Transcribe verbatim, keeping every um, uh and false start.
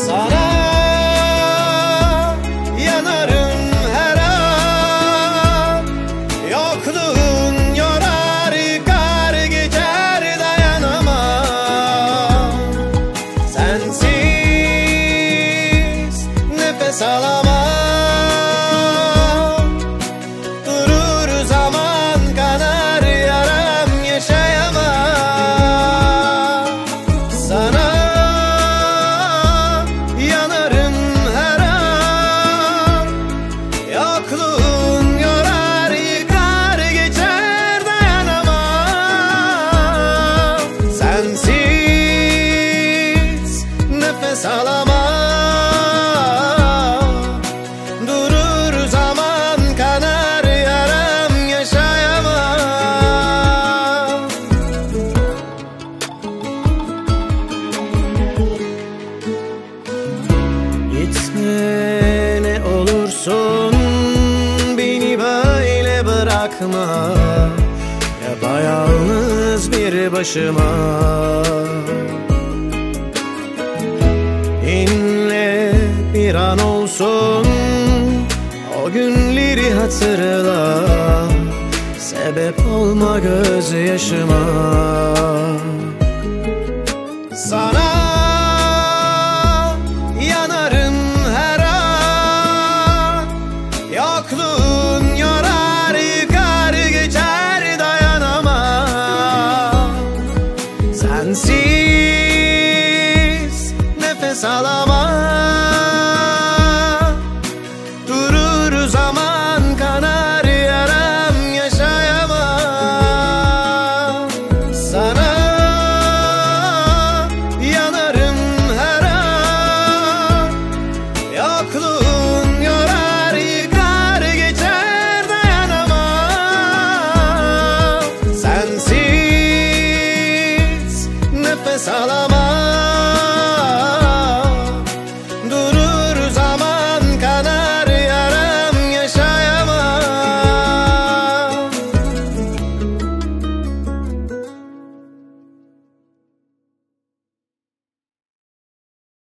Sana yanarım her an, yokluğun yorar yıkar geçer dayanamam. Sensiz nefes alamam. Durur zaman kanar yaram yaşayamam. Sana yanarım her an, yokluğun yorar yıkar geçer dayanamam. Sensiz nefes alamam. Durur zaman kanar yaram yaşayamam. Gitme ne olursun, beni böyle bırakma, yapayalnız bir başıma. Dinle bir an olsun, o günleri hatırla, sebep olma gözyaşıma. Sana yanarım her an, yokluğun yorar yıkar geçer dayanamam. Sensiz nefes alamam. Durur zaman kanar yaram yaşayamam. Sana yanarım her an, yokluğun yorar yıkar geçer dayanamam. Sensiz nefes alamam.